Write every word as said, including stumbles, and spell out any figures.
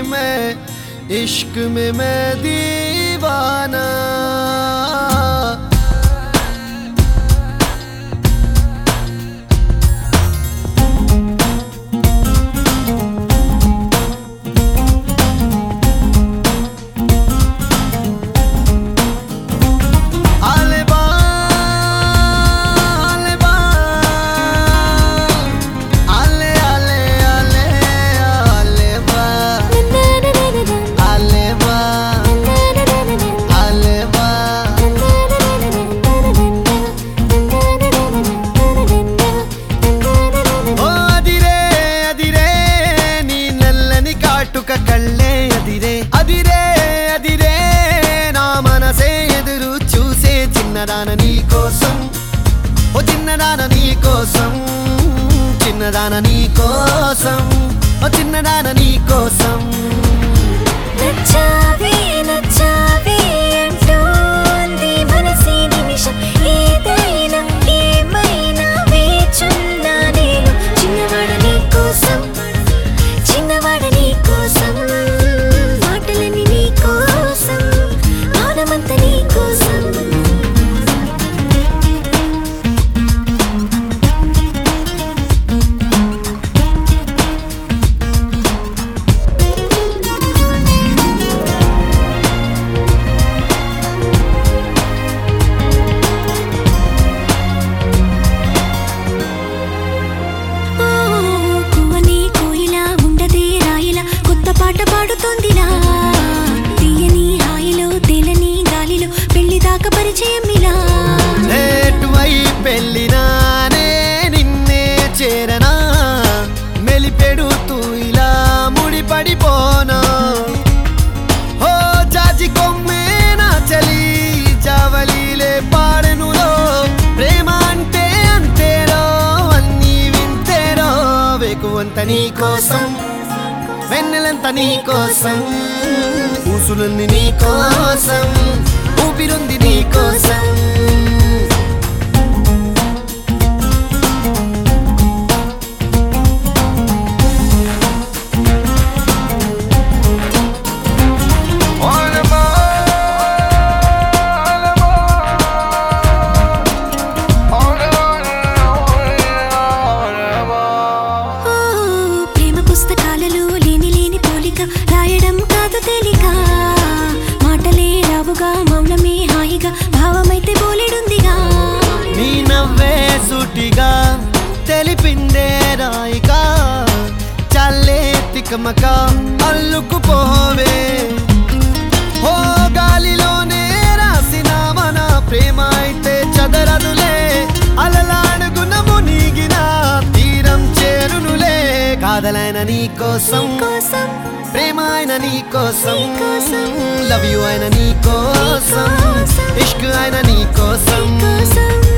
मैं इश्क में मैं दीवाना। కళ్ళే అదిరే అదిరే అదిరే నా మనసే ఎదురు చూసే చిన్నదాన నీ కోసం, ఓ చిన్నదాన నీ కోసం, చిన్నదాన నీ కోసం, ఓ చిన్నదాన నీ కోసం. నచ్చావే నచ్చావే అంటోంది మనసే నిమిషం, ఏదైనా ఏమైనా వేచున్నా నేను. చిన్నవాడ నీ కోసం, చిన్నవాడ నీ కోసం, మాటలన్నీ నీ కోసం, మౌనమంతా నీ కోసం. పాట పాడుతోందిలా తీయని హాయిలో తేలని గాలిలో పెళ్లి దాకా పరిచయం ఇలా. ఏటువై పెళ్ళినానే నిన్నే చేరనా, మెలిపెడుతూ ఇలా ముడిపడిపోనా. ఓ జాజి కొమ్మే నా చలి జావలీలే పాడెనులో, ప్రేమ అంటే అంతేరో అన్నీ వింతేరో. వేకువంత నీ కోసం, వెన్నెలంతా నీ కోసం, ఊసులుంది నీ కోసం, ఊపిరుంది నీ కోసం. రాయడం కాదు తేలిక, మాటలే రావుగా, మౌనమే హాయిగా, భావమైతే బోలెడుందిగా. నీ నవ్వే సూటిగా తెలిపిందే రాయిగా, చల్లే తికమక అల్లుకుపోవే. ఓ గాలిలోనే రాసిన మన ప్రేమ అయితే చదరదులే, అలలాడుగున మునిగిన తీరం చేరునులే. కాదలైన నీ కోసం, ప్రేమ అయిన నీ కోసం, లవ్ యూ అయిన నీ కోసం, ఇష్క్ అయిన నీ కోసం.